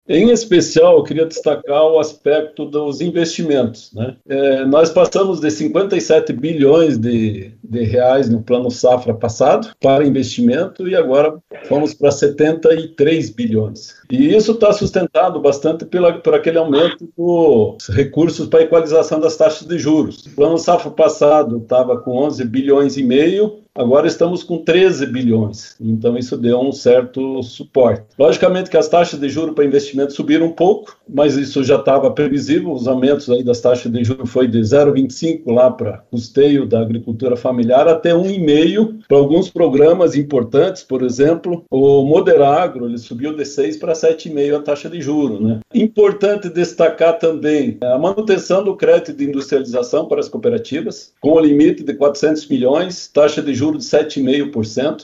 Em especial, eu queria destacar o aspecto dos investimentos, né? Nós passamos de 57 bilhões de reais no plano safra passado para investimento e agora fomos para 73 bilhões. E isso está sustentado bastante por aquele aumento dos recursos para a equalização das taxas de juros. O plano safra passado estava com 11 bilhões e meio, agora estamos com 13 bilhões, então isso deu um certo suporte. Logicamente que as taxas de juros para investimento subiram um pouco, mas isso já estava previsível, os aumentos aí das taxas de juros foi de 0,25 lá para custeio da agricultura familiar até 1,5 para alguns programas importantes, por exemplo, o Moderagro, ele subiu de 6 para 7,5 a taxa de juros, né? Importante destacar também a manutenção do crédito de industrialização para as cooperativas, com o limite de 400 milhões, taxa de juros de 7,5%.